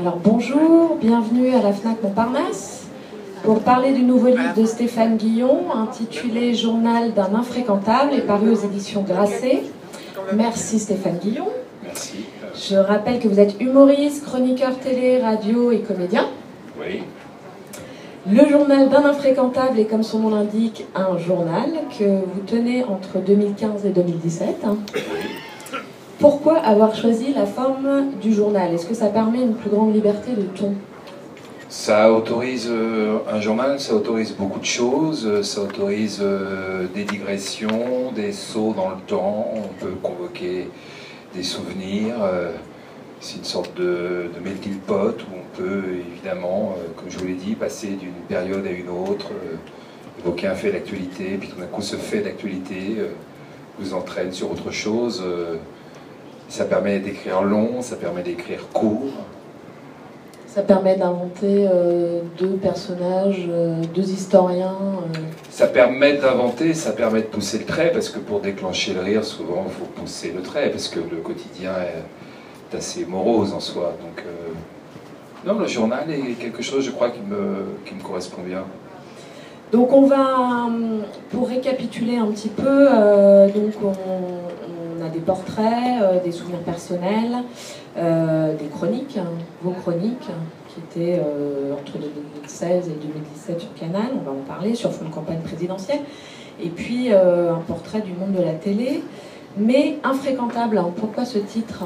Alors bonjour, bienvenue à la FNAC Montparnasse pour parler du nouveau livre de Stéphane Guillon intitulé Journal d'un infréquentable et paru aux éditions Grasset. Merci Stéphane Guillon. Merci. Je rappelle que vous êtes humoriste, chroniqueur télé, radio et comédien. Oui. Le journal d'un infréquentable est, comme son nom l'indique, un journal que vous tenez entre 2015 et 2017. Pourquoi avoir choisi la forme du journal? Est-ce que ça permet une plus grande liberté de ton? Ça autorise un journal, ça autorise beaucoup de choses, ça autorise des digressions, des sauts dans le temps, on peut convoquer des souvenirs, c'est une sorte de melting pot où on peut évidemment, comme je vous l'ai dit, passer d'une période à une autre, évoquer un fait d'actualité, puis tout d'un coup ce fait d'actualité vous entraîne sur autre chose. Ça permet d'écrire long, ça permet d'écrire court. Ça permet d'inventer deux personnages, deux historiens. Ça permet d'inventer, ça permet de pousser le trait, parce que pour déclencher le rire, souvent, il faut pousser le trait, parce que le quotidien est assez morose en soi. Donc, non, le journal est quelque chose, je crois, qui me correspond bien. Donc on va, pour récapituler un petit peu, donc on a des portraits, des souvenirs personnels, des chroniques, vos chroniques, qui étaient entre 2016 et 2017 sur Canal, on va en parler, sur fond de campagne présidentielle, et puis un portrait du monde de la télé, mais infréquentable. Pourquoi ce titre?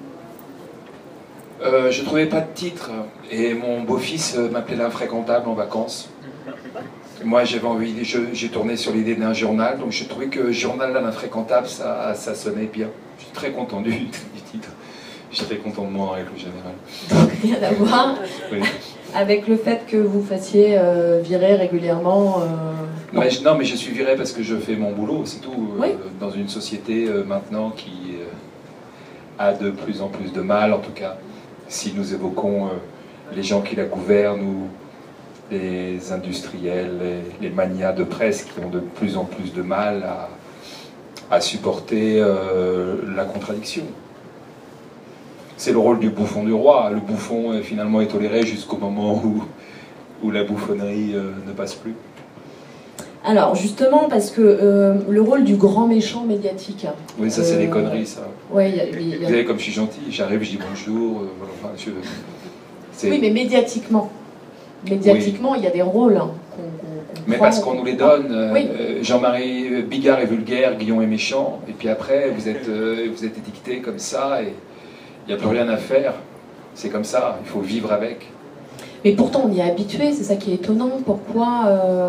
Je ne trouvais pas de titre, et mon beau-fils m'appelait l'infréquentable en vacances. Moi, j'avais envie, j'ai tourné sur l'idée d'un journal, donc je trouvais que journal d'un infréquentable, ça sonnait bien. Je suis très content du titre. Je suis très content de moi en règle générale. Donc rien à voir oui. avec le fait que vous fassiez virer régulièrement. Non, mais je suis viré parce que je fais mon boulot, c'est tout. Oui. Dans une société maintenant qui a de plus en plus de mal, en tout cas, si nous évoquons les gens qui la gouvernent ou les industriels, les manias de presse qui ont de plus en plus de mal à supporter la contradiction. C'est le rôle du bouffon du roi. Le bouffon finalement est toléré jusqu'au moment où la bouffonnerie ne passe plus. Alors justement, parce que le rôle du grand méchant médiatique... Oui, ça c'est des conneries, ça. Ouais, Vous savez, comme je suis gentil, j'arrive, je dis bonjour, enfin, oui, mais médiatiquement. Médiatiquement, oui. Il y a des rôles mais parce qu'on nous les donne. Oui. Jean-Marie Bigard est vulgaire, Guillon est méchant, et puis après, vous êtes étiqueté comme ça, et il n'y a plus rien à faire. C'est comme ça, il faut vivre avec. Mais pourtant, on y est habitué, c'est ça qui est étonnant. Pourquoi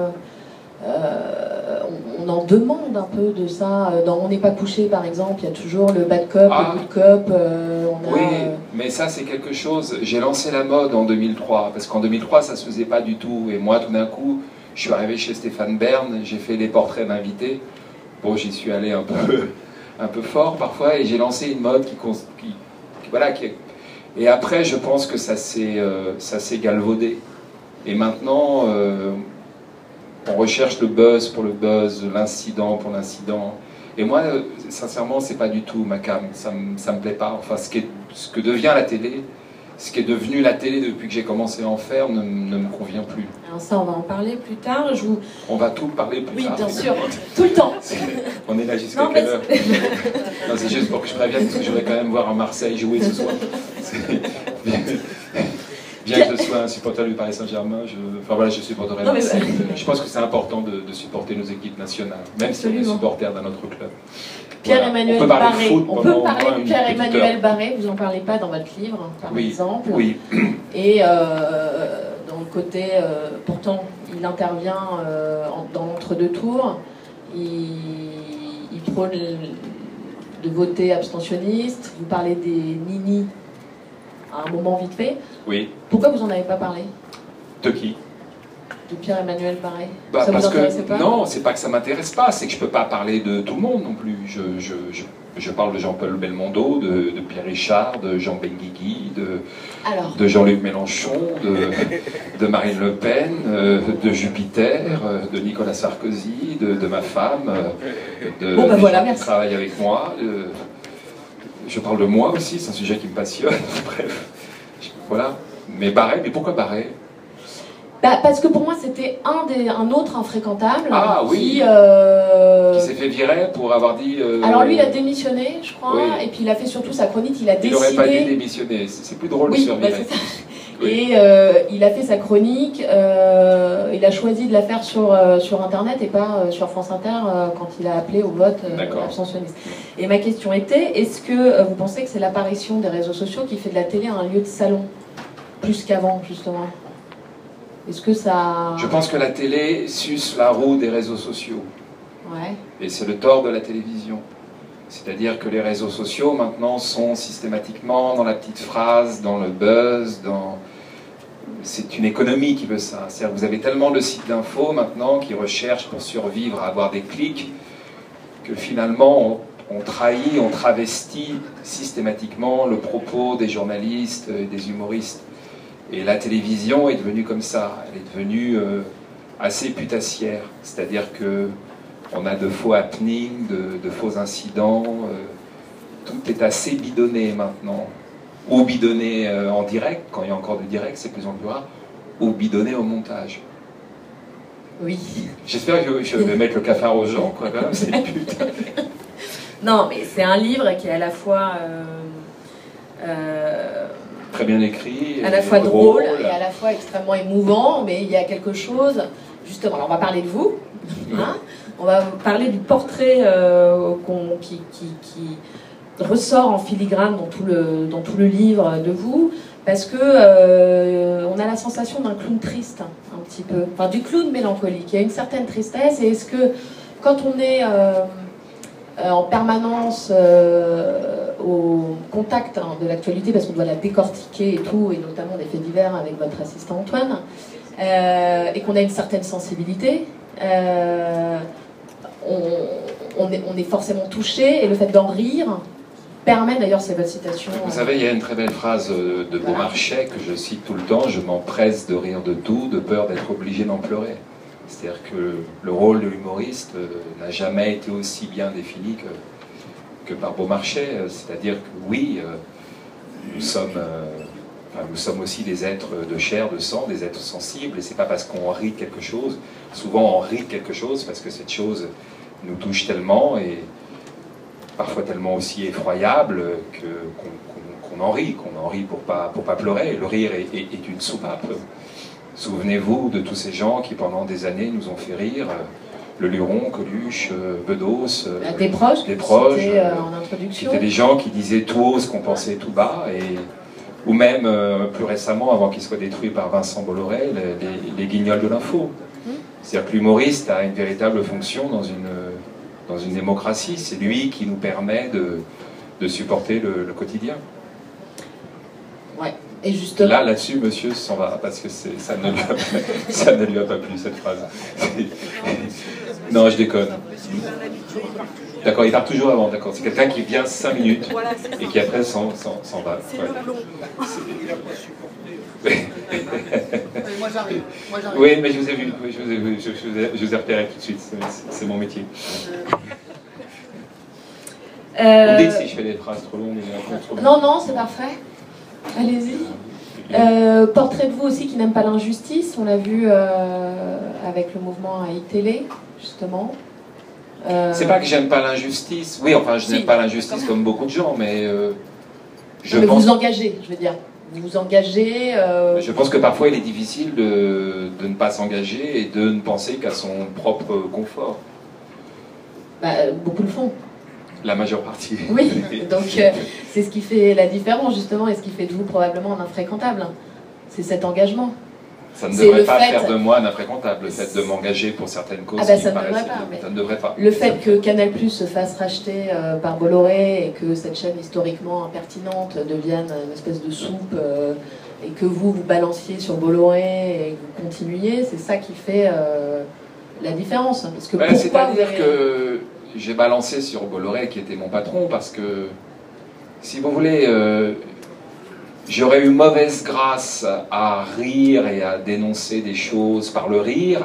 on en demande un peu de ça? Dans On n'est pas couché, par exemple, il y a toujours le bad cop, le good cop. Oui, mais ça, c'est quelque chose. J'ai lancé la mode en 2003, parce qu'en 2003, ça ne se faisait pas du tout. Et moi, tout d'un coup, je suis arrivé chez Stéphane Bern, j'ai fait les portraits d'invités. Bon, j'y suis allé un peu fort parfois, et j'ai lancé une mode Et après, je pense que ça s'est galvaudé. Et maintenant, on recherche le buzz pour le buzz, l'incident pour l'incident. Et moi, sincèrement, c'est pas du tout ma came. Ça me plaît pas. Enfin, ce que devient la télé, ce qui est devenu la télé depuis que j'ai commencé à en faire, ne me convient plus. Alors ça, on va en parler plus tard. On va tout parler plus tard. Oui, bien sûr, tout le temps. On est là jusqu'à quelle heure? Non, c'est juste pour que je prévienne, parce que je voudrais quand même voir un Marseille jouer ce soir. Bien que je sois un supporter du Paris Saint-Germain, je supporterai Marseille. Je pense que c'est important de supporter nos équipes nationales, même si on est supporter d'un autre club. Pierre-Emmanuel Barré. On peut parler de Pierre-Emmanuel Barré, vous n'en parlez pas dans votre livre, par exemple. Oui. Et dans le côté, pourtant, il intervient dans l'entre-deux tours, il prône de voter abstentionniste, vous parlez des ninis à un moment vite fait. Oui. Pourquoi vous n'en avez pas parlé? De qui? De Pierre-Emmanuel Barré. Ça vous intéressait pas? Non, c'est pas que ça m'intéresse pas, c'est que je peux pas parler de tout le monde non plus. Je parle de Jean-Paul Belmondo, de Pierre Richard, de Jean Benguigui, de Jean-Luc Mélenchon, de Marine Le Pen, de Jupiter, de Nicolas Sarkozy, de ma femme, de gens qui travaillent avec moi. Je parle de moi aussi, c'est un sujet qui me passionne. Bref, voilà. Mais Barré, mais pourquoi Barré? Bah, parce que pour moi c'était un autre infréquentable oui. qui s'est fait virer pour avoir dit... Alors lui il a démissionné je crois, oui. Et puis il a fait surtout sa chronique, il a décidé... Il n'aurait pas dû démissionner, c'est plus drôle de se faire virer. Oui. Et il a fait sa chronique, il a choisi de la faire sur Internet et pas sur France Inter quand il a appelé au vote abstentionniste. Et ma question était, est-ce que vous pensez que c'est l'apparition des réseaux sociaux qui fait de la télé un lieu de salon, plus qu'avant justement? Est-ce que ça... Je pense que la télé suce la roue des réseaux sociaux. Ouais. Et c'est le tort de la télévision. C'est-à-dire que les réseaux sociaux, maintenant, sont systématiquement dans la petite phrase, dans le buzz, dans... C'est une économie qui veut ça. C'est-à-dire que vous avez tellement de sites d'infos, maintenant, qui recherchent pour survivre à avoir des clics, que finalement, on trahit, on travestit systématiquement le propos des journalistes et des humoristes. Et la télévision est devenue comme ça, elle est devenue assez putassière, c'est-à-dire que on a de faux happenings, de faux incidents, tout est assez bidonné maintenant, ou bidonné en direct, quand il y a encore du direct, c'est plus en plus rare, ou bidonné au montage. Oui. J'espère que je vais mettre le cafard aux gens, quoi, quand même, c'est putain. Non, mais c'est un livre qui est à la fois... très bien écrit, à la fois drôle et à la fois extrêmement émouvant, mais il y a quelque chose, justement, alors on va parler de vous, hein, on va parler du portrait qui ressort en filigrane dans tout le livre de vous, parce que on a la sensation d'un clown triste, un petit peu, enfin du clown mélancolique, il y a une certaine tristesse, et est-ce que quand on est en permanence au contact de l'actualité, parce qu'on doit la décortiquer et tout, et notamment des faits divers avec votre assistant Antoine, et qu'on a une certaine sensibilité, on est forcément touché, et le fait d'en rire permet, d'ailleurs c'est votre citation... Vous savez, il y a une très belle phrase de Beaumarchais que je cite tout le temps: je m'empresse de rire de tout, de peur d'être obligé d'en pleurer. C'est-à-dire que le rôle de l'humoriste n'a jamais été aussi bien défini que par Beaumarchais. C'est-à-dire que oui, nous sommes aussi des êtres de chair, de sang, des êtres sensibles, et c'est pas parce qu'on rit de quelque chose, souvent on rit de quelque chose parce que cette chose nous touche tellement, et parfois tellement aussi effroyable qu'on en rit pour pas pleurer. Le rire est une soupape. Souvenez-vous de tous ces gens qui pendant des années nous ont fait rire, le Luron, Coluche, Bedos, des proches, en introduction. C'était des gens qui disaient tout haut ce qu'on pensait tout bas, ou même plus récemment, avant qu'ils soient détruits par Vincent Bolloré, les guignols de l'info. C'est-à-dire que l'humoriste a une véritable fonction dans une démocratie. C'est lui qui nous permet de supporter le quotidien. Ouais. Et justement... Là-dessus, monsieur s'en va, parce que ça ne lui a pas plu, cette phrase. Non, je déconne. D'accord, il part toujours avant, d'accord. C'est quelqu'un qui vient 5 minutes et qui après s'en va. C'est le plomb. Moi j'arrive. Oui, mais je vous ai vu, je vous ai repéré tout de suite, c'est mon métier. Vous me dites si je fais des phrases trop longues ou trop longues. Non, c'est parfait. Allez-y. Portrait de vous aussi qui n'aime pas l'injustice, on l'a vu avec le mouvement AI-Télé, justement. C'est pas que j'aime pas l'injustice, oui, enfin je n'aime pas l'injustice comme beaucoup de gens, mais je pense... vous engagez, je veux dire. Vous vous engagez... Je pense que parfois il est difficile de ne pas s'engager et de ne penser qu'à son propre confort. Beaucoup le font. La majeure partie. Oui, donc c'est ce qui fait la différence justement, et ce qui fait de vous probablement un infréquentable. C'est cet engagement. Ça ne devrait pas faire de moi un infréquentable, le fait de m'engager pour certaines causes. Ça ne devrait pas. Le fait que Canal+ se fasse racheter par Bolloré et que cette chaîne historiquement impertinente devienne une espèce de soupe et que vous balanciez sur Bolloré et que vous continuiez, c'est ça qui fait la différence. Parce que c'est-à-dire que j'ai balancé sur Bolloré qui était mon patron parce que, si vous voulez, j'aurais eu mauvaise grâce à rire et à dénoncer des choses par le rire,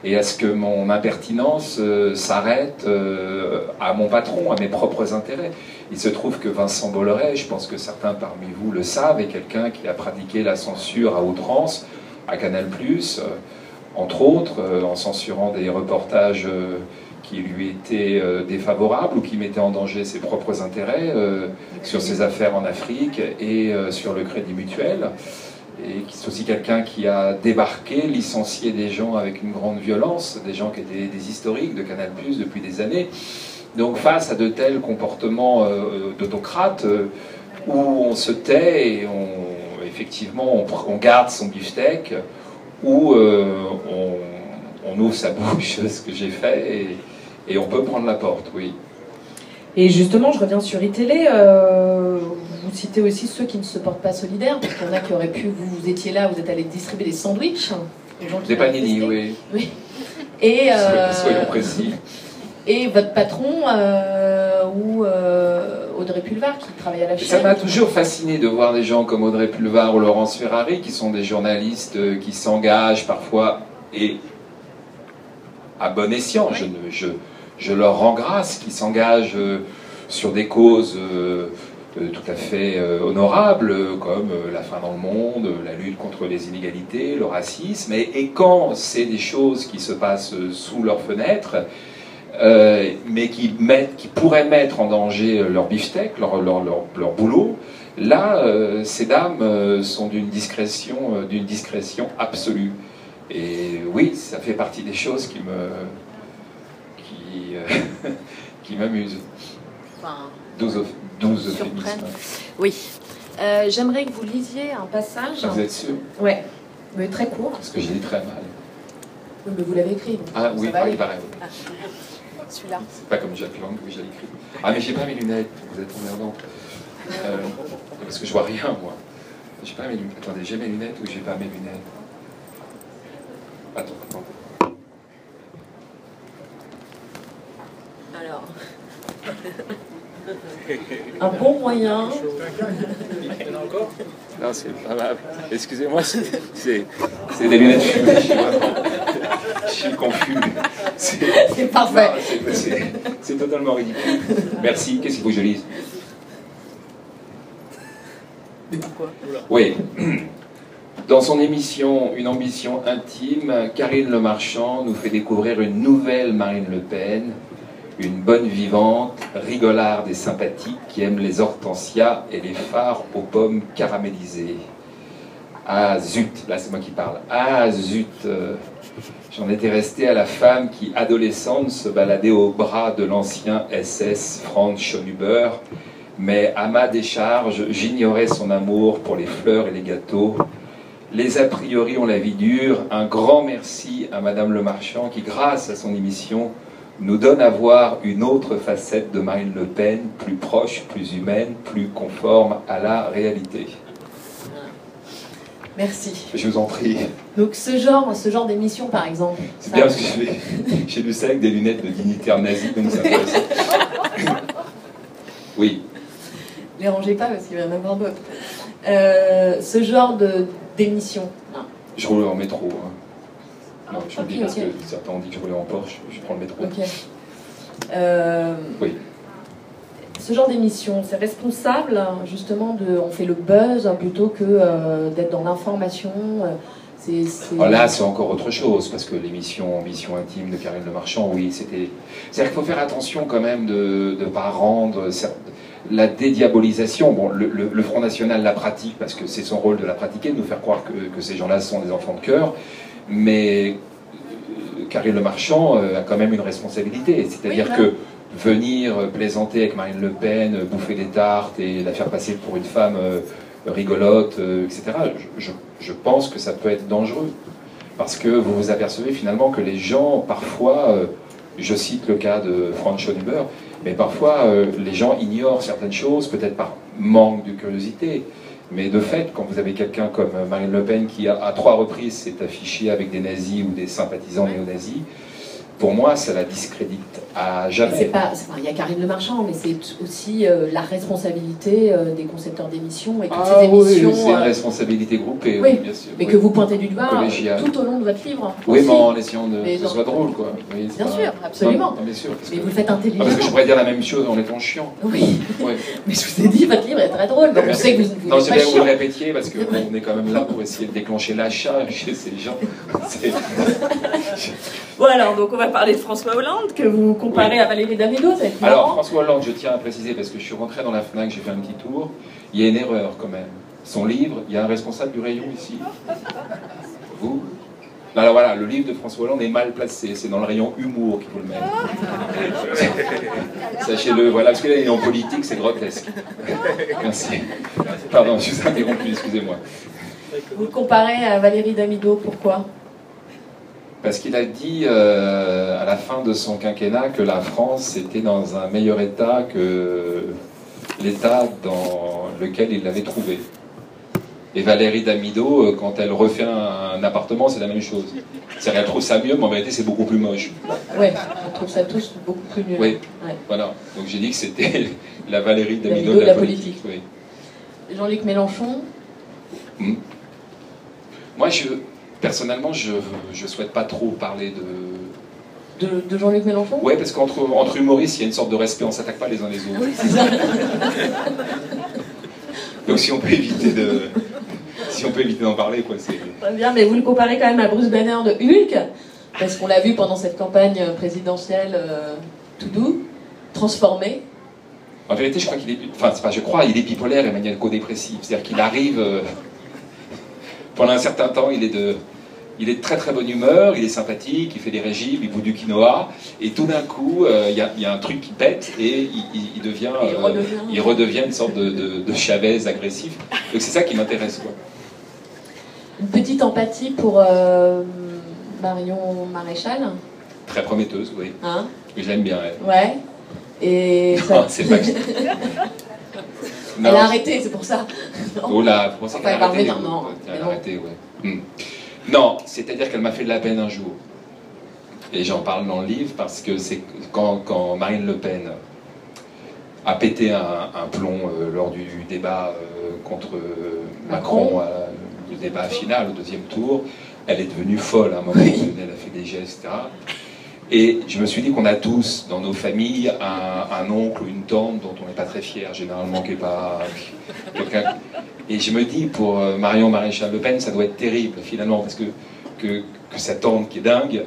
et à ce que mon impertinence s'arrête à mon patron, à mes propres intérêts. Il se trouve que Vincent Bolloré, je pense que certains parmi vous le savent, est quelqu'un qui a pratiqué la censure à outrance, à Canal+, entre autres, en censurant des reportages qui lui étaient défavorables ou qui mettaient en danger ses propres intérêts sur ses affaires en Afrique et sur le Crédit Mutuel. Et c'est aussi quelqu'un qui a débarqué, licencié des gens avec une grande violence, des gens qui étaient des historiques de Canal+ depuis des années. Donc face à de tels comportements d'autocrates, où on se tait et effectivement on garde son beefsteak, où on ouvre sa bouche, ce que j'ai fait, et on peut prendre la porte, oui. Et justement, je reviens sur iTélé, vous citez aussi ceux qui ne se portent pas solidaires, parce qu'il y en a qui auraient pu, vous étiez là, vous êtes allé distribuer des sandwichs, Des panini, oui. Oui. Et, soyons précis. Et votre patron, Audrey Pulvar, qui travaille à la chaîne. Ça m'a toujours fasciné de voir des gens comme Audrey Pulvar ou Laurence Ferrari, qui sont des journalistes qui s'engagent parfois, et à bon escient, je leur rends grâce, qui s'engagent sur des causes tout à fait honorables, comme la faim dans le monde, la lutte contre les inégalités, le racisme, et quand c'est des choses qui se passent sous leurs fenêtres, mais qui pourraient mettre en danger leur beefsteak, leur boulot, là, ces dames sont d'une discrétion absolue. Et oui, ça fait partie des choses qui m'amusent. Enfin, 12 féminismes. Oui. J'aimerais que vous lisiez un passage. Ah, vous êtes sûr? Ouais, mais très court. Parce que j'ai dit très mal. Oui, mais vous l'avez écrit. Donc ah oui, pareil. pareil. Ah. Celui-là. C'est pas comme Jack Lang, oui, j'ai écrit. Ah, mais j'ai pas mes lunettes, vous êtes emmerdant. Parce que je vois rien, moi. J'ai pas mes lunettes. Attendez, j'ai mes lunettes ou j'ai pas mes lunettes? Attends. Alors. Un bon moyen. Non, c'est pas mal. Excusez-moi, c'est des lunettes fumées chez moi. Je suis confus. C'est parfait. C'est totalement ridicule. Merci. Qu'est-ce qu'il faut que je lise? Oui. Dans son émission Une ambition intime, Karine Le Marchand nous fait découvrir une nouvelle Marine Le Pen, une bonne vivante, rigolarde et sympathique qui aime les hortensias et les phares aux pommes caramélisées. Ah zut, là c'est moi qui parle. Ah zut, j'en étais resté à la femme qui, adolescente, se baladait au bras de l'ancien SS Franz Schönhuber, mais à ma décharge, j'ignorais son amour pour les fleurs et les gâteaux. Les a priori ont la vie dure. Un grand merci à Madame Le Marchand qui, grâce à son émission, nous donne à voir une autre facette de Marine Le Pen, plus proche, plus humaine, plus conforme à la réalité. Merci. Je vous en prie. Donc ce genre d'émission, par exemple. C'est bien parce que j'ai lu ça avec des lunettes de dignitaire nazi, donc ça intéressant. Oui. Les rangez pas parce qu'il va y en avoir d'autres. Ce genre d'émission. Je roule en métro. Hein. Non, je le dis parce okay. que certains ont dit que je roulais en Porsche, je prends le métro. Ok. Oui. Ce genre d'émission, c'est responsable justement on fait le buzz plutôt que d'être dans l'information. Là, c'est encore autre chose, parce que l'émission Ambition intime de Karine Le Marchand, oui, c'était... C'est-à-dire qu'il faut faire attention quand même de ne pas rendre la dédiabolisation. Bon, le Front National la pratique, parce que c'est son rôle de la pratiquer, de nous faire croire que ces gens-là sont des enfants de cœur, mais Karine Le Marchand a quand même une responsabilité, c'est-à-dire que venir plaisanter avec Marine Le Pen, bouffer des tartes et la faire passer pour une femme rigolote, etc., je pense que ça peut être dangereux. Parce que vous vous apercevez finalement que les gens, parfois, je cite le cas de Franz Schönhuber, mais parfois les gens ignorent certaines choses, peut-être par manque de curiosité. Mais de fait, quand vous avez quelqu'un comme Marine Le Pen qui, à 3 reprises, s'est affiché avec des nazis ou des sympathisants néo-nazis, pour moi, ça la discrédite à jamais. Il y a Karine Le Marchand, mais c'est aussi la responsabilité des concepteurs d'émissions et toutes Ah ces émissions. oui, c'est une responsabilité groupée, oui, bien sûr. Mais oui. que vous pointez du doigt Collégial. tout au long de votre livre. Oui, aussi. mais en essayant de Mais que ce soit drôle, quoi. Oui, Bien sûr, absolument. Non, bien sûr. Mais vous le faites intelligemment. Parce que je pourrais dire la même chose en étant chiant. Oui. Ouais. Mais je vous ai dit, votre livre est très drôle. Donc on sait que vous Non, n'êtes c'est pas bien que vous le chiant. répétiez parce qu'on est quand même là pour essayer de déclencher l'achat chez ces gens. Bon alors, donc on va parler de François Hollande, que vous comparez à Valérie Damido, ça va être marrant. Alors, François Hollande, je tiens à préciser, parce que je suis rentré dans la FNAC, j'ai fait un petit tour, il y a une erreur quand même. Son livre, il y a un responsable du rayon ici. Vous? Alors voilà, le livre de François Hollande est mal placé, c'est dans le rayon humour qu'il faut le mettre. Sachez-le, voilà, parce que là il est en politique, c'est grotesque. Merci. Pardon, je vous ai interrompu, excusez-moi. Vous le comparez à Valérie Damido, pourquoi? Parce qu'il a dit à la fin de son quinquennat que la France était dans un meilleur état que l'état dans lequel il l'avait trouvé. Et Valérie Damido, quand elle refait un appartement, c'est la même chose. C'est-à-dire qu'elle trouve ça mieux, mais en vérité c'est beaucoup plus moche. Oui, on trouve ça tous beaucoup plus mieux. Oui, ouais. Voilà. Donc j'ai dit que c'était la Valérie Damido de la politique. Oui. Jean-Luc Mélenchon. Moi, personnellement, je souhaite pas trop parler de Jean-Luc Mélenchon. Oui, parce qu'entre humoristes, il y a une sorte de respect, on s'attaque pas les uns les autres. Oui, c'est ça. Donc si on peut éviter d'en parler, quoi, c'est... Très bien, mais vous le comparez quand même à Bruce Banner de Hulk, parce qu'on l'a vu pendant cette campagne présidentielle tout doux, transformé. En vérité, je crois qu'il est... Enfin, c'est pas je crois, il est bipolaire et maniaco-dépressif. C'est-à-dire qu'il arrive... pendant un certain temps, il est de très très bonne humeur, il est sympathique, il fait des régimes, il bout du quinoa, et tout d'un coup, il y a un truc qui pète et il redevient une sorte de Chavez agressif. Donc c'est ça qui m'intéresse, quoi. Une petite empathie pour Marion Maréchal. Très prometteuse, oui. Hein? Je l'aime bien, elle. Ouais. Et ça... Non, c'est pas... Elle a arrêté, c'est pour ça. Oh là, pour ça qu'elle a arrêté. Non, elle a arrêté, ouais. Non, c'est-à-dire qu'elle m'a fait de la peine un jour. Et j'en parle dans le livre parce que c'est quand Marine Le Pen a pété un plomb lors du débat contre Macron, le débat final, au deuxième tour, elle est devenue folle à un moment donné, elle a fait des gestes, etc. Et je me suis dit qu'on a tous, dans nos familles, un oncle ou une tante dont on n'est pas très fier, généralement, qui n'est pas quelqu'un... Et je me dis, pour Marion Maréchal Le Pen, ça doit être terrible, finalement, parce que sa tante qui est dingue,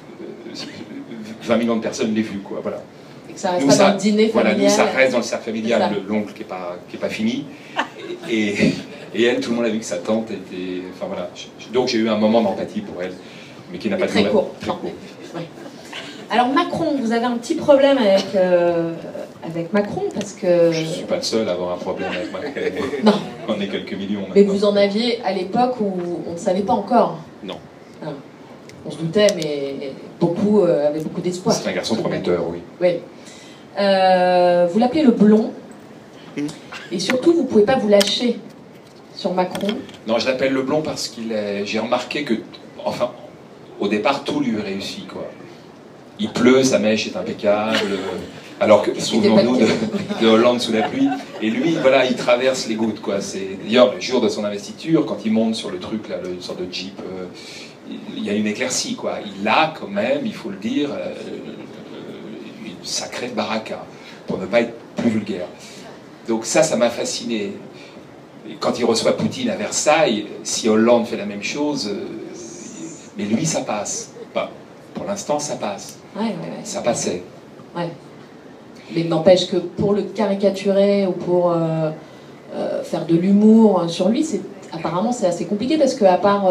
20 millions de personnes l'aient vue, quoi, voilà. Et que ça reste pas dans le dîner familial. Voilà, nous, ça reste dans le cercle familial, l'oncle qui est pas fini. Et elle, tout le monde a vu que sa tante était... Enfin, voilà. Donc j'ai eu un moment d'empathie pour elle, mais qui n'a pas duré. Très court. Ouais. Alors Macron, vous avez un petit problème avec Macron parce que... Je ne suis pas le seul à avoir un problème avec Macron. Non. On est quelques millions maintenant. Mais vous en aviez à l'époque où on ne savait pas encore. Non. Ah. On se doutait, mais beaucoup avaient beaucoup d'espoir. C'est un garçon prometteur, oui. Oui. Vous l'appelez le blond. Et surtout, vous ne pouvez pas vous lâcher sur Macron. Non, je l'appelle le blond parce j'ai remarqué que, enfin, au départ, tout lui réussit, quoi. Il pleut, sa mèche est impeccable, alors que, souvenons-nous de Hollande sous la pluie, et lui, voilà, il traverse les gouttes, quoi. D'ailleurs, le jour de son investiture, quand il monte sur le truc, là, une sorte de jeep, il y a une éclaircie, quoi. Il a, quand même, il faut le dire, une sacrée baraka, pour ne pas être plus vulgaire. Donc ça m'a fasciné. Et quand il reçoit Poutine à Versailles, si Hollande fait la même chose, mais lui, ça passe. Bah, pour l'instant, ça passe. Ouais. Ça passait. Ouais. Mais n'empêche que pour le caricaturer ou pour faire de l'humour sur lui, apparemment c'est assez compliqué parce qu'à part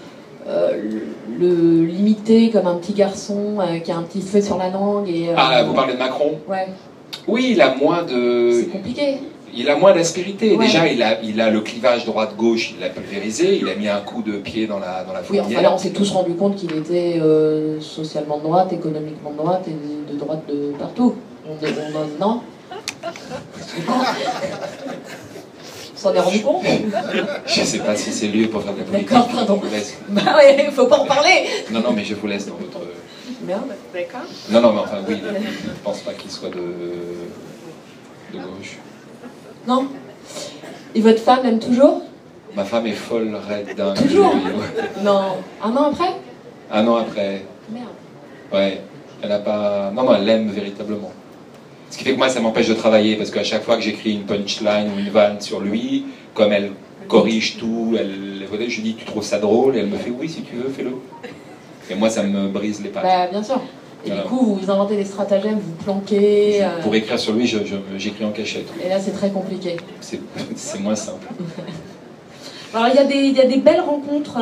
le limiter comme un petit garçon qui a un petit feu sur la langue et... vous parlez de Macron? Ouais. Oui, il a moins de... C'est compliqué. Il a moins d'aspérité. Ouais. Déjà, il a le clivage droite-gauche, il l'a pulvérisé, il a mis un coup de pied dans la fourrière. Oui, enfin là, on s'est tous rendu compte qu'il était socialement de droite, économiquement de droite et de droite de partout. Non. On s'en est rendu compte. Je ne sais pas si c'est lieu pour faire de la politique. D'accord, pardon. Je vous laisse. Bah ouais, il faut pas en parler. Non, mais je vous laisse dans votre... Merde, d'accord. Non, non, mais enfin, oui, je ne pense pas qu'il soit de gauche. Non. Et votre femme aime toujours? Ma femme est folle, raide, dingue. Toujours? Ouais. Non. Un an après? Un an après. Merde. Ouais. Elle n'a pas... Non, non, elle l'aime véritablement. Ce qui fait que moi, ça m'empêche de travailler, parce qu'à chaque fois que j'écris une punchline ou une vanne sur lui, comme elle corrige tout, je lui dis, tu trouves ça drôle? Et elle me fait, oui, si tu veux, fais-le. Et moi, ça me brise les pattes. Bah, bien sûr. Et voilà. Du coup, vous inventez des stratagèmes, vous planquez... Pour écrire sur lui, j'écris en cachette. Et là, c'est très compliqué. C'est moins simple. Alors, il y a des belles rencontres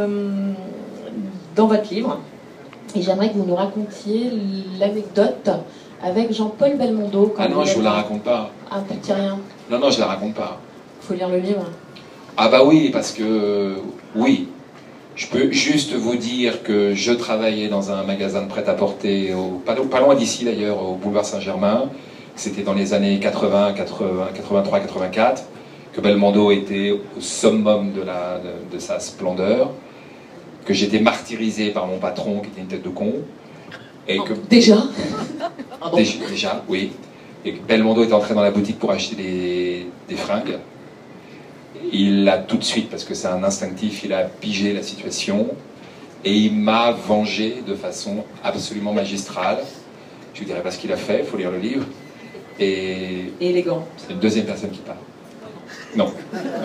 dans votre livre. Et j'aimerais que vous nous racontiez l'anecdote avec Jean-Paul Belmondo. Ah non, je ne vous la raconte pas. Un petit rien. Non, non, je la raconte pas. Il faut lire le livre. Ah bah oui, parce que... Oui. Je peux juste vous dire que je travaillais dans un magasin de prêt-à-porter, pas loin d'ici d'ailleurs, au boulevard Saint-Germain. C'était dans les années 80, 83, 84, que Belmondo était au summum de sa splendeur, que j'étais martyrisé par mon patron qui était une tête de con. Et que... Déjà Déjà, oui. Et que Belmondo est entré dans la boutique pour acheter des fringues. Il l'a tout de suite, parce que c'est un instinctif, il a pigé la situation et il m'a vengé de façon absolument magistrale. Je ne vous dirai pas ce qu'il a fait, il faut lire le livre. Et élégant. C'est une deuxième personne qui parle. Non.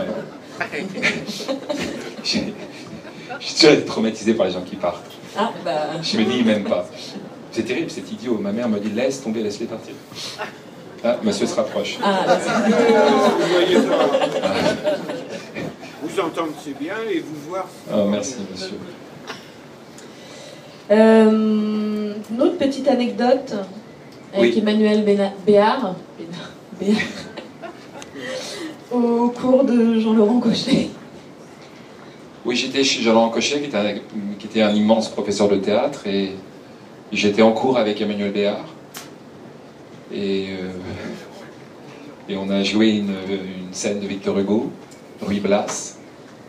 Je suis toujours traumatisé par les gens qui partent. Ah, bah... Je me dis, même pas. C'est terrible, c'est idiot. Ma mère me dit, laisse tomber, laisse-les partir. Ah, monsieur se rapproche. Ah, vous voyez pas. Vous entendre, c'est bien, et vous voir... Oh, merci, monsieur. Une autre petite anecdote avec Oui. Emmanuel Béard au cours de Jean-Laurent Cochet. Oui, j'étais chez Jean-Laurent Cochet, qui était un immense professeur de théâtre, et j'étais en cours avec Emmanuel Béard. Et on a joué une scène de Victor Hugo, Ruy Blas.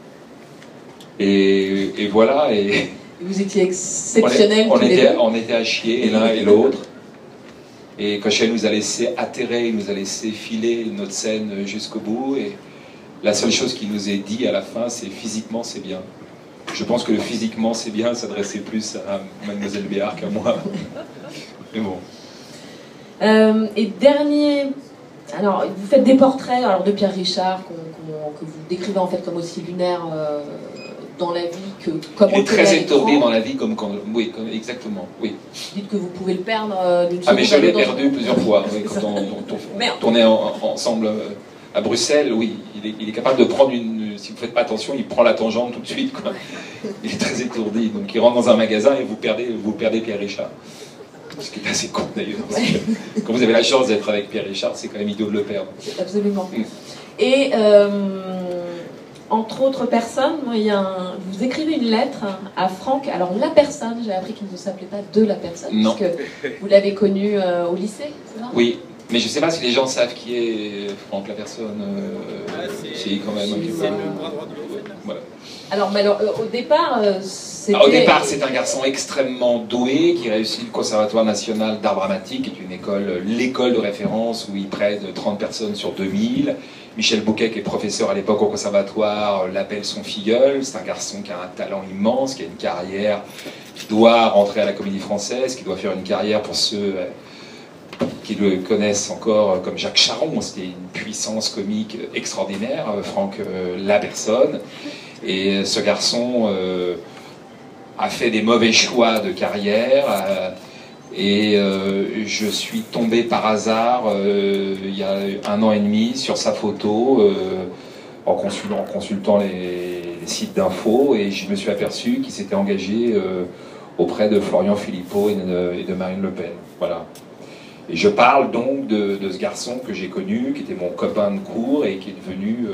Et voilà. Et vous étiez exceptionnels tous les deux. On était à chier l'un et l'autre. Et Cochet nous a laissé atterrer, il nous a laissé filer notre scène jusqu'au bout. Et la seule chose qu'il nous est dit à la fin, c'est physiquement c'est bien. Je pense que le physiquement c'est bien s'adressait plus à Mademoiselle Béard qu'à moi. Mais bon. Et dernier, alors vous faites des portraits alors, de Pierre Richard que vous décrivez en fait comme aussi lunaire dans la vie comme il est très étourdi dans la vie oui, exactement, oui. Vous dites que vous pouvez le perdre d'une seconde. Ah mais je l'ai perdu plusieurs fois, oui, quand on tournait ensemble à Bruxelles, oui, il est capable de prendre si vous ne faites pas attention, il prend la tangente tout de suite, quoi. Il est très étourdi, donc il rentre dans un magasin et vous perdez Pierre Richard. Ce qui est assez con d'ailleurs. Quand vous avez la chance d'être avec Pierre Richard, c'est quand même idiot de le perdre. Absolument. Et entre autres personnes, vous écrivez une lettre à Franck. Alors la personne, j'ai appris qu'il ne s'appelait pas de la personne, non. Puisque vous l'avez connu au lycée, c'est ça? Oui, mais je ne sais pas si les gens savent qui est Franck la personne. Si quand même. C'est le bras droit de l'autre. Voilà. Alors, au départ, c'était... Au départ, c'est un garçon extrêmement doué qui réussit le Conservatoire national d'art dramatique, qui est une école, l'école de référence où il prête 30 personnes sur 2000. Michel Bouquet, qui est professeur à l'époque au Conservatoire, l'appelle son filleul. C'est un garçon qui a un talent immense, qui a une carrière, qui doit rentrer à la Comédie Française, qui doit faire une carrière pour ceux qui le connaissent encore comme Jacques Charon. C'était une puissance comique extraordinaire, Franck la personne. Et ce garçon a fait des mauvais choix de carrière et je suis tombé par hasard il y a 1 an et demi sur sa photo en consultant les sites d'infos et je me suis aperçu qu'il s'était engagé auprès de Florian Philippot et de Marine Le Pen. Voilà. Et je parle donc de ce garçon que j'ai connu, qui était mon copain de cours et qui est devenu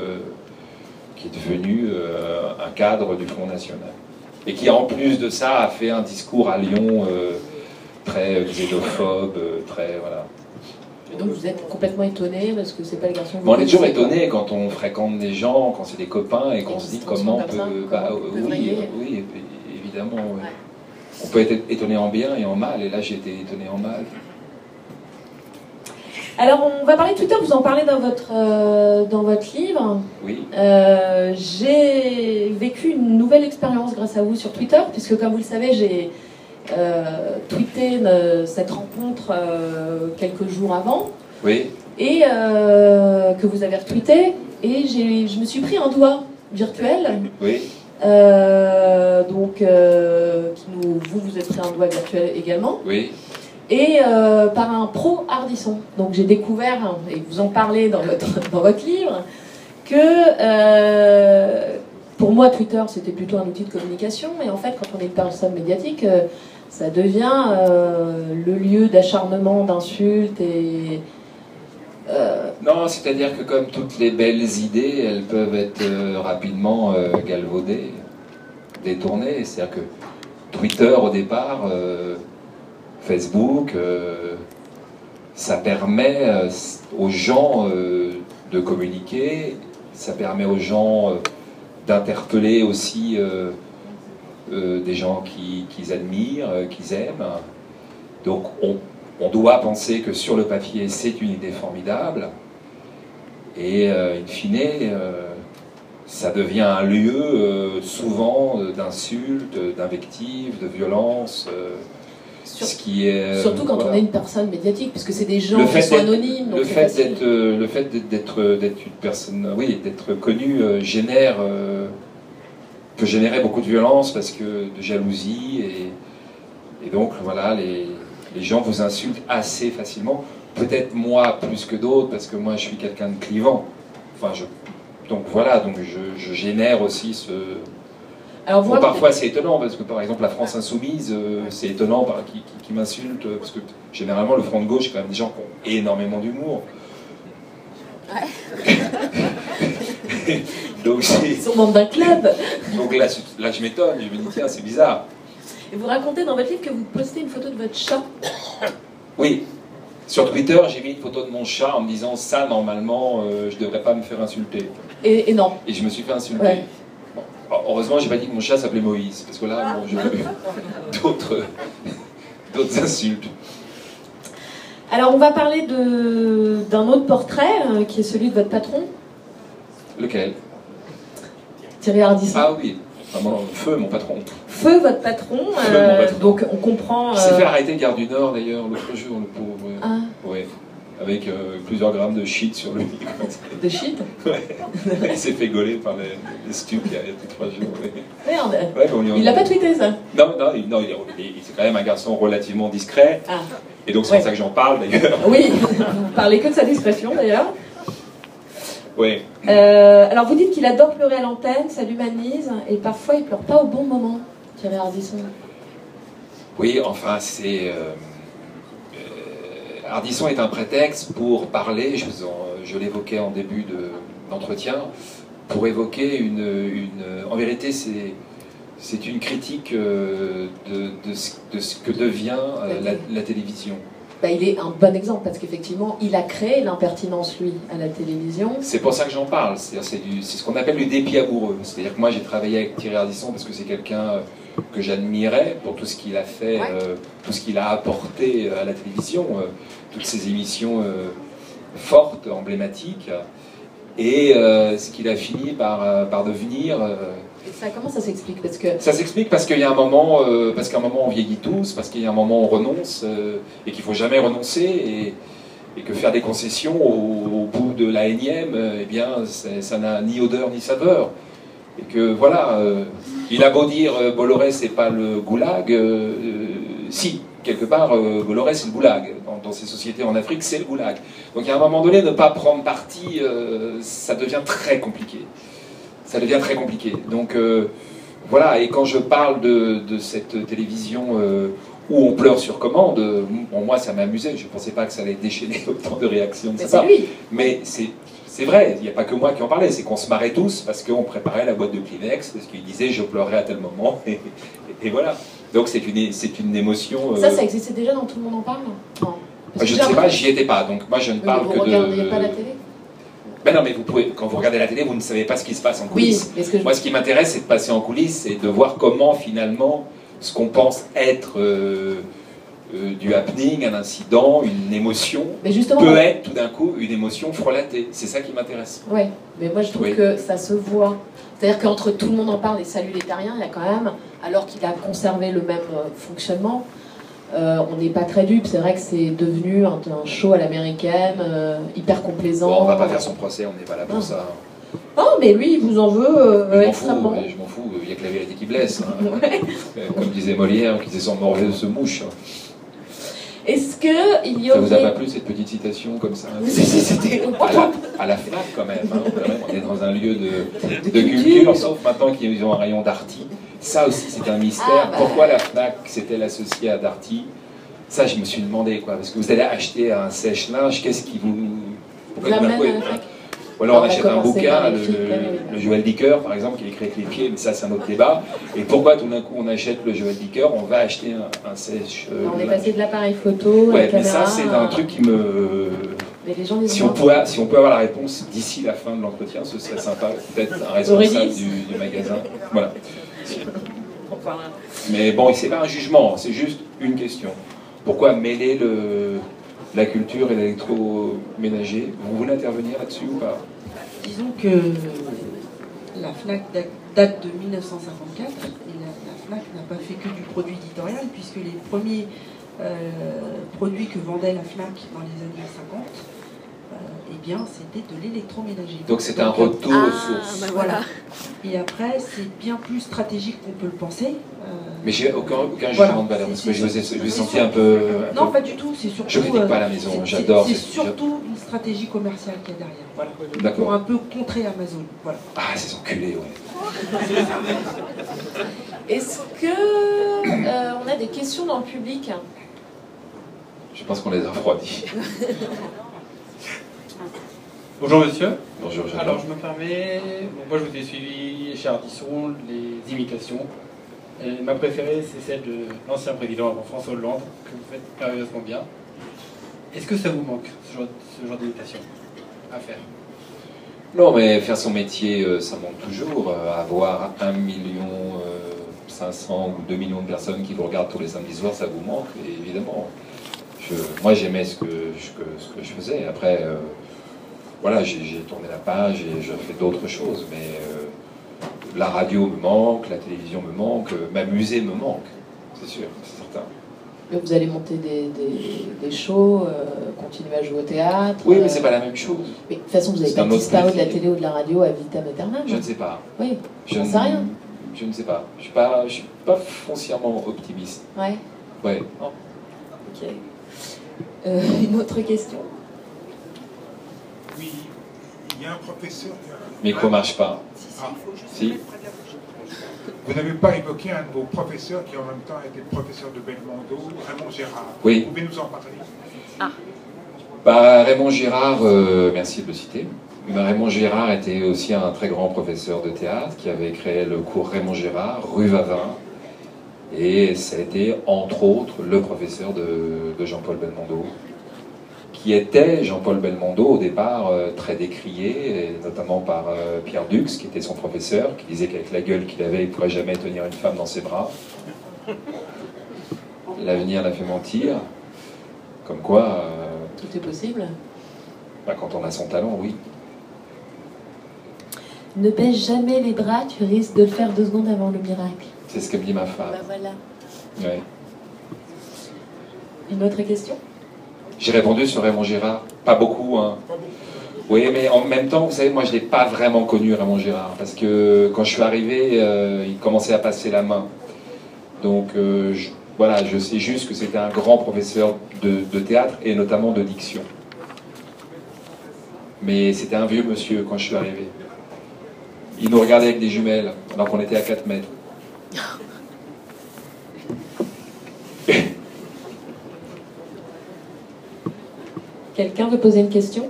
un cadre du Front National. Et qui, en plus de ça, a fait un discours à Lyon très xénophobe, très... voilà. Et donc vous êtes complètement étonné parce que c'est pas le garçon que vous On est toujours connaissez, étonné quand on fréquente des gens, quand c'est des copains, et qu'on se dit comment on peut... oui, oui, évidemment. Ouais. On peut être étonné en bien et en mal, et là j'ai été étonné en mal. Alors, on va parler de Twitter, vous en parlez dans votre livre. Oui. J'ai vécu une nouvelle expérience grâce à vous sur Twitter, puisque comme vous le savez, j'ai tweeté cette rencontre quelques jours avant, Oui. et que vous avez retweeté, et je me suis pris un doigt virtuel. Oui. Donc, vous êtes pris un doigt virtuel également. Oui. Et par un pro Ardisson. Donc j'ai découvert, et vous en parlez dans votre livre, que pour moi Twitter c'était plutôt un outil de communication, et en fait quand on est une personne médiatique, ça devient le lieu d'acharnement, d'insultes et... Non, c'est-à-dire que comme toutes les belles idées, elles peuvent être rapidement galvaudées, détournées. C'est-à-dire que Twitter au départ... Facebook, ça permet aux gens de communiquer, ça permet aux gens d'interpeller aussi des gens qu'ils admirent, qu'ils aiment. Donc on doit penser que sur le papier c'est une idée formidable, et in fine ça devient un lieu souvent d'insultes, d'invectives, de violences. Surtout quand on est une personne médiatique, parce que c'est des gens qui sont anonymes. Le fait d'être une personne, oui, d'être connu peut générer beaucoup de violence, parce que de jalousie, et donc voilà, les gens vous insultent assez facilement. Peut-être moi plus que d'autres, parce que moi je suis quelqu'un de clivant. Enfin, donc voilà, donc je génère aussi ce... Alors, bon, parfois c'est étonnant, parce que par exemple la France Insoumise, c'est étonnant qui m'insulte, parce que généralement le Front de gauche, c'est quand même des gens qui ont énormément d'humour. Ouais. Donc ils sont membres d'un club. Donc là je m'étonne, je me dis tiens, c'est bizarre. Et vous racontez dans votre livre que vous postez une photo de votre chat. Oui. Sur Twitter, j'ai mis une photo de mon chat en me disant ça, normalement, je devrais pas me faire insulter. Et non. Et je me suis fait insulter. Ouais. Heureusement, j'ai pas dit que mon chat s'appelait Moïse, parce que là, bon, j'ai eu d'autres insultes. Alors, on va parler d'un autre portrait, qui est celui de votre patron. Lequel? Thierry Ardisson. Ah oui, vraiment, Feu, mon patron. Feu, votre patron. Feu, mon patron. Donc, on comprend... Il s'est fait arrêter Gare du Nord, d'ailleurs, l'autre jour, le pauvre. Ah. Ouais. Avec plusieurs grammes de shit sur lui. De shit? Ouais. Il s'est fait gauler par les stups il y a 3 jours. Ouais. Merde. Ouais, il l'a pas tweeté, ça? Non, c'est quand même un garçon relativement discret. Ah. Et donc c'est pour ça que j'en parle, d'ailleurs. Oui, vous parlez que de sa discrétion, d'ailleurs. Oui. Alors vous dites qu'il adore pleurer à l'antenne, ça l'humanise, et parfois il pleure pas au bon moment, Thierry Ardisson. Oui, enfin c'est... Ardisson est un prétexte pour parler, je l'évoquais en début d'entretien, pour évoquer en vérité c'est une critique de ce que devient la télévision. Bah, il est un bon exemple, parce qu'effectivement il a créé l'impertinence lui à la télévision. C'est pour ça que j'en parle, c'est ce qu'on appelle le dépit amoureux. C'est-à-dire que moi j'ai travaillé avec Thierry Ardisson parce que c'est quelqu'un que j'admirais pour tout ce qu'il a fait, tout ce qu'il a apporté à la télévision, toutes ces émissions fortes, emblématiques, et ce qu'il a fini par devenir. Comment ça s'explique? Ça s'explique parce qu'il y a un moment, parce qu'à un moment on vieillit tous, parce qu'il y a un moment on renonce, et qu'il ne faut jamais renoncer, et que faire des concessions au bout de la énième, eh bien, ça n'a ni odeur ni saveur. Et que voilà, il a beau dire Bolloré c'est pas le goulag, si, quelque part Bolloré c'est le goulag. Dans ces sociétés en Afrique, c'est le goulag. Donc à un moment donné, ne pas prendre parti, ça devient très compliqué. Ça devient très compliqué. Donc voilà, et quand je parle de cette télévision où on pleure sur commande, bon, moi ça m'amusait, je ne pensais pas que ça allait déchaîner autant de réactions que ça. Mais c'est vrai, il n'y a pas que moi qui en parlais, c'est qu'on se marrait tous parce qu'on préparait la boîte de Kleenex, parce qu'il disait je pleurerai à tel moment, et voilà. Donc c'est une émotion... Ça existait déjà dans Tout le monde en parle? Non. Je ne sais pas, j'y étais pas, donc moi je ne parle que de... Vous ne regardiez pas la télé? Ben non, mais vous pouvez, quand vous regardez la télé, vous ne savez pas ce qui se passe en coulisses. Oui, moi, ce qui m'intéresse, c'est de passer en coulisses et de voir comment, finalement, ce qu'on pense être du happening, un incident, une émotion, Mais justement, peut être tout d'un coup une émotion frelatée. C'est ça qui m'intéresse. ouais, mais moi je trouve Oui. que ça se voit. C'est-à-dire qu'entre tout le monde en parle et Salut les Terriens, il y a quand même, alors qu'il a conservé le même fonctionnement, on n'est pas très dupe. C'est vrai que c'est devenu un show à l'américaine, hyper complaisant. Bon, on va pas faire son procès, on n'est pas là pour Non. ça. Oh, mais lui, il vous en veut Je m'en fous, extrêmement. je m'en fous, il n'y a que la vérité qui blesse. Hein. Ouais. Comme disait Molière, qui disait sans morveux se mouche. Est-ce qu'il y Ça vous a aurait... pas plu cette petite citation comme ça C'était... à la FNAC quand même, hein, quand même, on est dans un lieu de culture, sauf maintenant qu'ils ont un rayon Darty. Ça aussi c'est un mystère. Ah, bah. Pourquoi la FNAC s'est-elle associée à Darty? Ça je me suis demandé quoi, parce que vous allez acheter un sèche-linge, qu'est-ce qui vous... Pourquoi La tout d'un même coup, à la fac. ou alors on On va achète un commencer bouquin, par les films, le Joël Dicker par exemple, qui est écrit avec les pieds, mais ça c'est un autre débat. Et pourquoi tout d'un coup on achète le Joël Dicker, on va acheter un sèche... On est passé de l'appareil photo, Ouais, la mais caméra... ça c'est un truc qui me... Mais les gens disent Si on peut avoir la réponse d'ici la fin de l'entretien, ce serait sympa. Peut-être un responsable Aurélie du magasin. Voilà. Mais bon, c'est pas un jugement, c'est juste une question. Pourquoi mêler la culture et l'électroménager? Vous voulez intervenir là-dessus ou pas? Disons que la FNAC date de 1954 et la FNAC n'a pas fait que du produit éditorial puisque les premiers produits que vendait la FNAC dans les années 50, eh bien c'était de l'électroménager. Donc c'est un retour aux sources. Bah Voilà. Et après, c'est bien plus stratégique qu'on peut le penser. Mais j'ai aucun Voilà. jugement de valeur, parce que je vous ai senti un peu... Non, pas du tout, c'est surtout... Je critique pas la maison, j'adore. C'est surtout une stratégie commerciale qu'il y a derrière. Voilà. Pour D'accord. un peu contrer Amazon. Voilà. Ah, ces enculés, ouais. Est-ce que on a des questions dans le public? Je pense qu'on les a refroidis. Bonjour monsieur. Bonjour, j'adore. Alors je me permets, bon, moi je vous ai suivi chez Ardisson, les imitations. Et ma préférée c'est celle de l'ancien président François Hollande, que vous faites merveilleusement bien. Est-ce que ça vous manque, ce genre d'imitation à faire? Non, mais faire son métier, ça manque toujours. Avoir 1,5 million ou 2 millions de personnes qui vous regardent tous les samedis soirs, ça vous manque, évidemment. Moi, j'aimais ce que je faisais. Après, voilà, j'ai tourné la page et je fais d'autres choses. Mais la radio me manque, la télévision me manque, m'amuser me manque, c'est sûr, c'est certain. Mais vous allez monter des shows, continuer à jouer au théâtre. Oui, mais c'est pas la même chose. Mais de toute façon, vous n'avez C'est pas un autre disparu de la métier. télé ou de la radio à vitam aeternam. Je ne sais pas. Oui, Je j'en sais rien. Je ne sais pas. Je suis pas foncièrement optimiste. Ouais, Ouais. ok. Une autre question? Oui, il y a un professeur. Micro marche pas. Ah, Si. vous n'avez pas évoqué un de vos professeurs qui en même temps était le professeur de Belmondo, Raymond Gérard. Oui. Vous pouvez nous en parler? Bah, Raymond Gérard, merci de le citer. Raymond Gérard était aussi un très grand professeur de théâtre qui avait créé le cours Raymond Gérard, rue Vavin. Et ça a été, entre autres, le professeur de Jean-Paul Belmondo, qui était Jean-Paul Belmondo au départ très décrié, et notamment par Pierre Dux, qui était son professeur, qui disait qu'avec la gueule qu'il avait, il ne pourrait jamais tenir une femme dans ses bras. L'avenir l'a fait mentir. Comme quoi, Tout est possible. bah, quand on a son talent, oui. Ne baisse jamais les bras, tu risques de le faire 2 secondes avant le miracle. C'est ce que me dit ma femme. Bah voilà. Ouais. Une autre question? J'ai répondu sur Raymond Gérard. Pas beaucoup, hein. Oui, mais en même temps, vous savez, moi je n'ai pas vraiment connu Raymond Gérard, parce que quand je suis arrivé, il commençait à passer la main. Donc voilà, je sais juste que c'était un grand professeur de théâtre, et notamment de diction. Mais c'était un vieux monsieur quand je suis arrivé. Il nous regardait avec des jumelles, alors qu'on était à 4 mètres. Quelqu'un veut poser une question?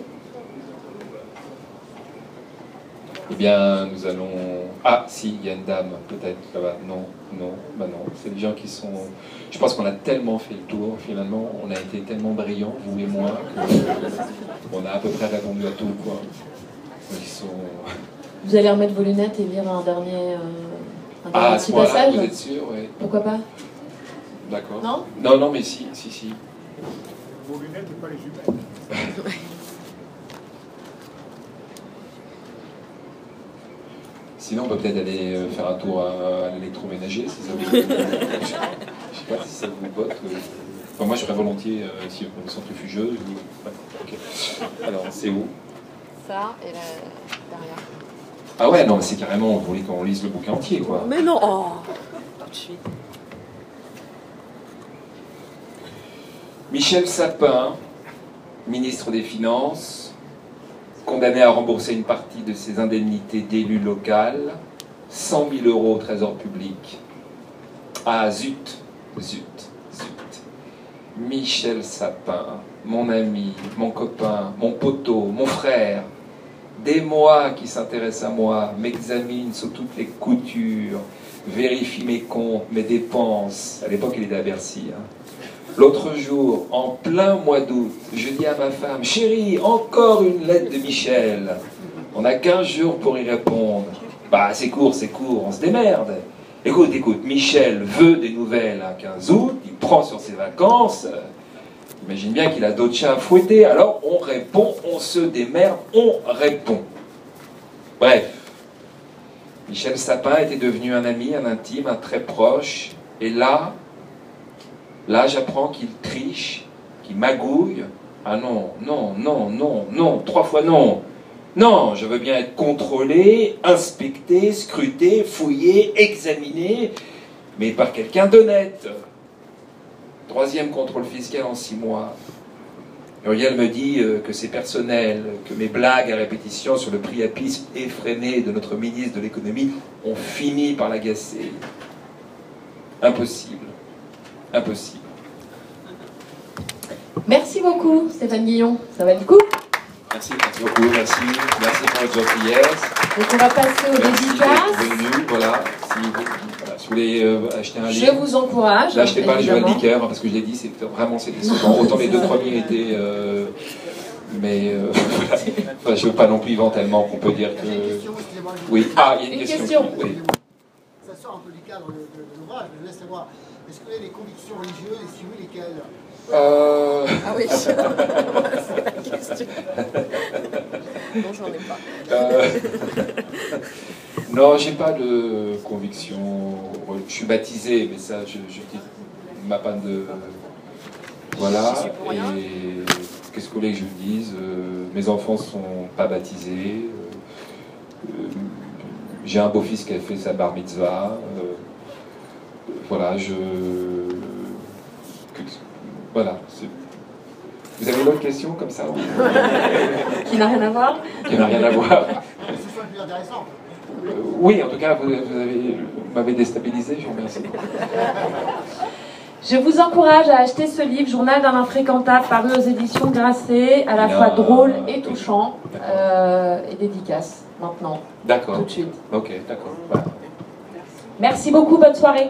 Eh bien, nous allons... Ah, si, il y a une dame, peut-être, là-bas. Non, bah non. C'est des gens qui sont... Je pense qu'on a tellement fait le tour, finalement, on a été tellement brillants, vous et moi, qu'on a à peu près répondu à tout, quoi. Ils sont... Vous allez remettre vos lunettes et lire un dernier... Ah, à petit ce point-là, passage. vous êtes sûr? Oui. Pourquoi pas? D'accord. Non? Non, non, mais si, si, si. Vos lunettes et pas les jumelles. Sinon, on peut peut-être aller faire un tour à l'électroménager, si ça vous... Je sais pas si ça vous botte. Enfin, moi, je ferais volontiers, si on me centrifugeuse. Ouais, ok. Alors, c'est où? Ça et là, derrière. Ah ouais, non, mais c'est carrément, vous voulez qu'on lise le bouquin entier, quoi. Mais non, oh, tout de suite. Michel Sapin, ministre des Finances, condamné à rembourser une partie de ses indemnités d'élu local, 100 000 € au trésor public. Ah, zut, zut, zut. Michel Sapin, mon ami, mon copain, mon poteau, mon frère, des mois qui s'intéresse à moi, m'examine sous toutes les coutures, vérifie mes comptes, mes dépenses. À l'époque, il était à Bercy, hein. L'autre jour, en plein mois d'août, je dis à ma femme, chérie, encore une lettre de Michel. On a 15 jours pour y répondre. Bah, c'est court, on se démerde. Écoute, Michel veut des nouvelles à 15 août, il prend sur ses vacances. Imagine bien qu'il a d'autres chats à fouetter, alors on répond, on se démerde, on répond. Bref, Michel Sapin était devenu un ami, un intime, un très proche, et là, j'apprends qu'il triche, qu'il magouille. Ah non, non, non, non, non, 3 fois non. Non, je veux bien être contrôlé, inspecté, scruté, fouillé, examiné, mais par quelqu'un d'honnête. 3e contrôle fiscal en 6 mois. Muriel me dit que c'est personnel, que mes blagues à répétition sur le priapisme effréné de notre ministre de l'économie ont fini par l'agacer. Impossible. Impossible. Merci beaucoup, Stéphane Guillon. Ça va du coup? Merci beaucoup, merci pour votre gentillesse. Donc on va passer aux Merci dédicaces. d'être venu, voilà. Si vous voulez acheter un livre, Je vous encourage. n'achetez pas les Joël évidemment. Dicker, parce que je l'ai dit, c'est décevant. Autant les 2 premiers étaient... mais voilà. Enfin, je ne veux pas non plus vendre tellement qu'on peut dire que... Oui, ah, il y a une question. Oui. Ça sort un peu du cadre de l'ouvrage, mais je voulais savoir, est-ce que vous avez des convictions religieuses et si oui, lesquelles? Ah oui, c'est la question. Non, j'en ai pas. Non, j'ai pas de conviction. Je suis baptisé, mais ça, je dis ma panne de... Voilà. Et qu'est-ce que vous voulez que je vous dise? Mes enfants sont pas baptisés. J'ai un beau-fils qui a fait sa bar mitzvah. Voilà, voilà. Vous avez une autre question comme ça? Qui n'a rien à voir? Qui n'a rien à voir. Ce soit plus intéressant. Oui, en tout cas, vous m'avez déstabilisé, je vous remercie. Je vous encourage à acheter ce livre, Journal d'un infréquentable, paru aux éditions Grasset, à la fois drôle et touchant, et dédicace, maintenant, D'accord. tout de suite. Ok, d'accord. Voilà. Merci beaucoup, bonne soirée.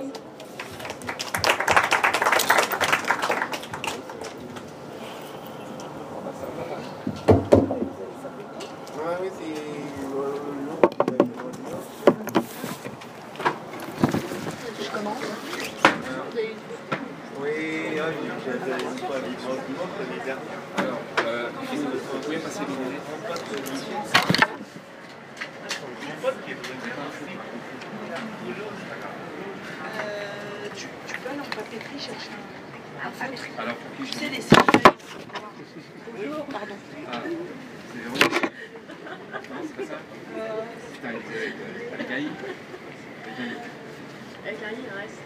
Tu peux aller en papeterie chercher un feutre. Alors, pour qui je C'est les cercueils. Bonjour, pardon. Ah, c'est Véronique. Non, c'est pas ça. Putain, avec Aïe. Avec Aïe, il reste.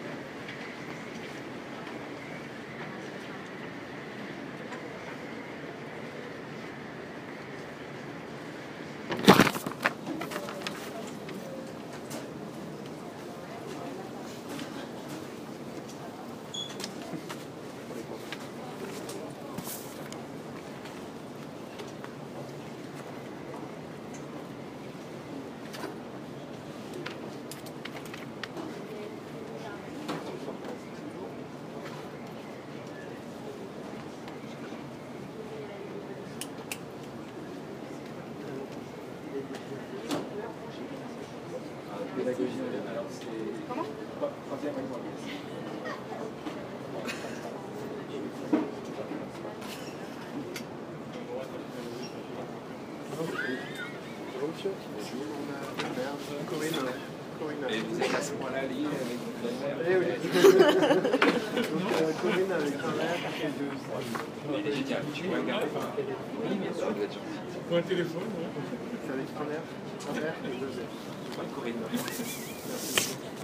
pédagogie. Comment? Troisième exemple. Et vous êtes à ce point-là lié avec votre belle-mère? Eh oui. Donc, Corinne avec sa mère et deux. Tiens, tu peux regarder. Oui, bien sûr, vous êtes gentil. Pour un téléphone, C'est avec sa mère et deux. Corinne. Merci.